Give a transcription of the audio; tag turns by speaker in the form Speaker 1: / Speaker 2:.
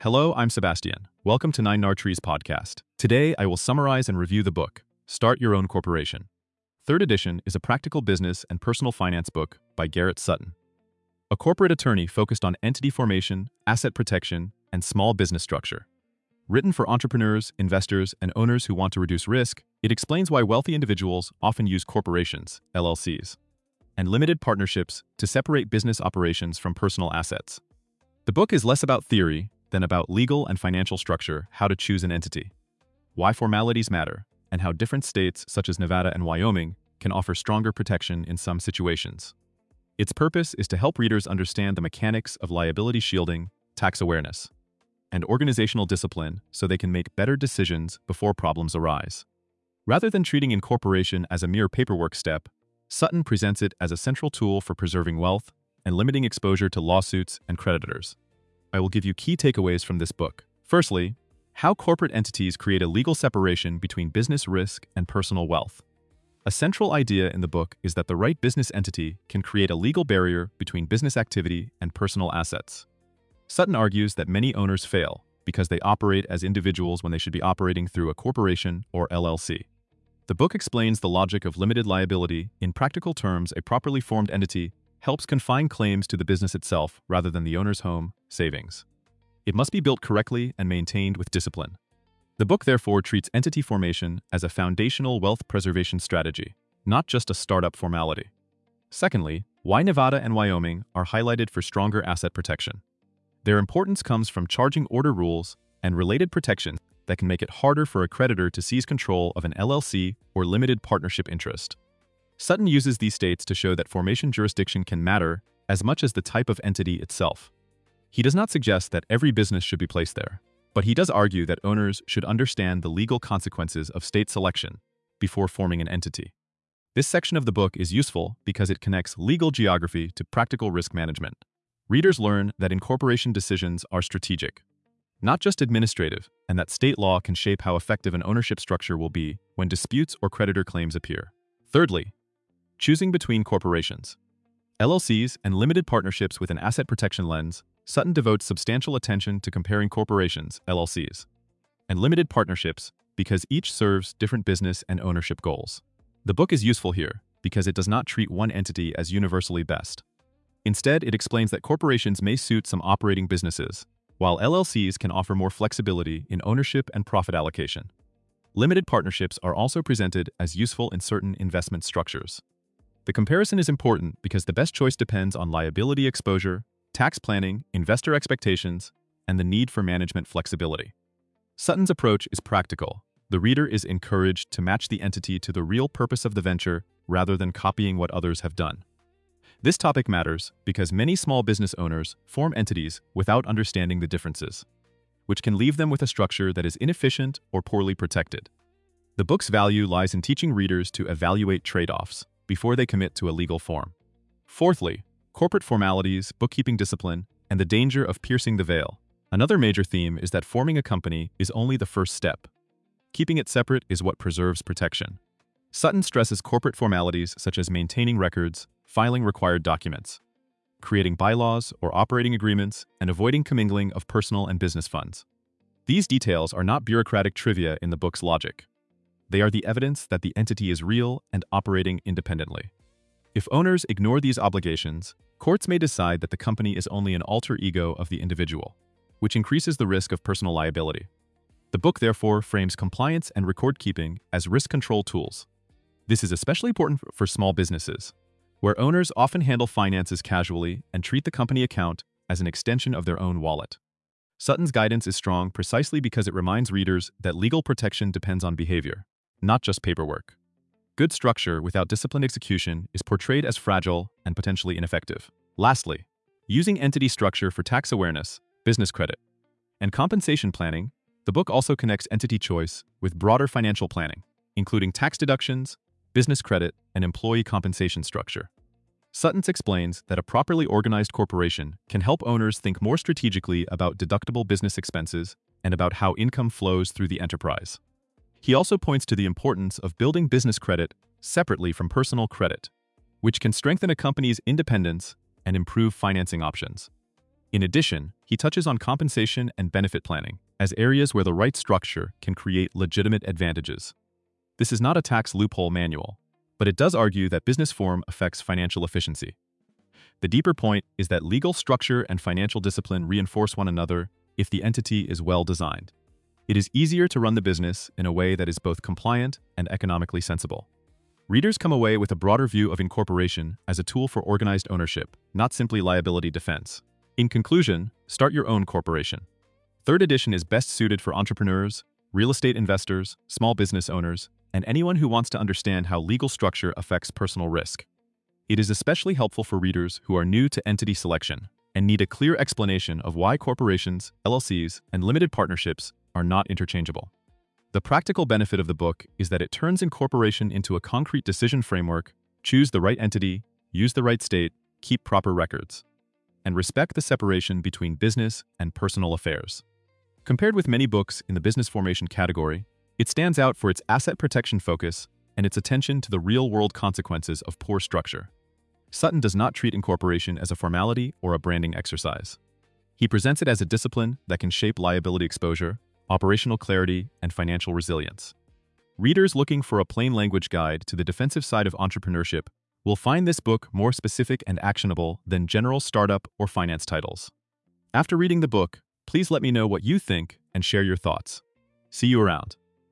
Speaker 1: Hello, I'm Sebastian. Welcome to Nine Trees podcast. Today, I will summarize and review the book, Start Your Own Corporation. Third edition is a practical business and personal finance book by Garrett Sutton. A corporate attorney focused on entity formation, asset protection, and small business structure. Written for entrepreneurs, investors, and owners who want to reduce risk, it explains why wealthy individuals often use corporations, LLCs, and limited partnerships to separate business operations from personal assets. The book is less about theory than about legal and financial structure, how to choose an entity, why formalities matter, and how different states such as Nevada and Wyoming can offer stronger protection in some situations. Its purpose is to help readers understand the mechanics of liability shielding, tax awareness, and organizational discipline so they can make better decisions before problems arise. Rather than treating incorporation as a mere paperwork step, Sutton presents it as a central tool for preserving wealth and limiting exposure to lawsuits and creditors. I will give you key takeaways from this book. Firstly, how corporate entities create a legal separation between business risk and personal wealth. A central idea in the book is that the right business entity can create a legal barrier between business activity and personal assets. Sutton argues that many owners fail because they operate as individuals when they should be operating through a corporation or LLC. The book explains the logic of limited liability. In practical terms, a properly formed entity helps confine claims to the business itself rather than the owner's home savings. It must be built correctly and maintained with discipline. The book therefore treats entity formation as a foundational wealth preservation strategy, not just a startup formality. Secondly, why Nevada and Wyoming are highlighted for stronger asset protection. Their importance comes from charging order rules and related protections that can make it harder for a creditor to seize control of an LLC or limited partnership interest. Sutton uses these states to show that formation jurisdiction can matter as much as the type of entity itself. He does not suggest that every business should be placed there, but he does argue that owners should understand the legal consequences of state selection before forming an entity. This section of the book is useful because it connects legal geography to practical risk management. Readers learn that incorporation decisions are strategic, not just administrative, and that state law can shape how effective an ownership structure will be when disputes or creditor claims appear. Thirdly, choosing between corporations, LLCs, and limited partnerships with an asset protection lens. Sutton devotes substantial attention to comparing corporations, LLCs, and limited partnerships because each serves different business and ownership goals. The book is useful here because it does not treat one entity as universally best. Instead, it explains that corporations may suit some operating businesses, while LLCs can offer more flexibility in ownership and profit allocation. Limited partnerships are also presented as useful in certain investment structures. The comparison is important because the best choice depends on liability exposure, tax planning, investor expectations, and the need for management flexibility. Sutton's approach is practical. The reader is encouraged to match the entity to the real purpose of the venture rather than copying what others have done. This topic matters because many small business owners form entities without understanding the differences, which can leave them with a structure that is inefficient or poorly protected. The book's value lies in teaching readers to evaluate trade-offs before they commit to a legal form. Fourthly, corporate formalities, bookkeeping discipline, and the danger of piercing the veil. Another major theme is that forming a company is only the first step. Keeping it separate is what preserves protection. Sutton stresses corporate formalities such as maintaining records, filing required documents, creating bylaws or operating agreements, and avoiding commingling of personal and business funds. These details are not bureaucratic trivia in the book's logic. They are the evidence that the entity is real and operating independently. If owners ignore these obligations, courts may decide that the company is only an alter ego of the individual, which increases the risk of personal liability. The book therefore frames compliance and record-keeping as risk control tools. This is especially important for small businesses, where owners often handle finances casually and treat the company account as an extension of their own wallet. Sutton's guidance is strong precisely because it reminds readers that legal protection depends on behavior, not just paperwork. Good structure without disciplined execution is portrayed as fragile and potentially ineffective. Lastly, using entity structure for tax awareness, business credit, and compensation planning, the book also connects entity choice with broader financial planning, including tax deductions, business credit, and employee compensation structure. Sutton explains that a properly organized corporation can help owners think more strategically about deductible business expenses and about how income flows through the enterprise. He also points to the importance of building business credit separately from personal credit, which can strengthen a company's independence and improve financing options. In addition, he touches on compensation and benefit planning as areas where the right structure can create legitimate advantages. This is not a tax loophole manual, but it does argue that business form affects financial efficiency. The deeper point is that legal structure and financial discipline reinforce one another if the entity is well designed. It is easier to run the business in a way that is both compliant and economically sensible. Readers come away with a broader view of incorporation as a tool for organized ownership, not simply liability defense. In conclusion, start your own corporation. Third edition is best suited for entrepreneurs, real estate investors, small business owners, and anyone who wants to understand how legal structure affects personal risk. It is especially helpful for readers who are new to entity selection and need a clear explanation of why corporations, LLCs, and limited partnerships are not interchangeable. The practical benefit of the book is that it turns incorporation into a concrete decision framework: choose the right entity, use the right state, keep proper records, and respect the separation between business and personal affairs. Compared with many books in the business formation category, it stands out for its asset protection focus and its attention to the real-world consequences of poor structure. Sutton does not treat incorporation as a formality or a branding exercise. He presents it as a discipline that can shape liability exposure, operational clarity, and financial resilience. Readers looking for a plain language guide to the defensive side of entrepreneurship will find this book more specific and actionable than general startup or finance titles. After reading the book, please let me know what you think and share your thoughts. See you around.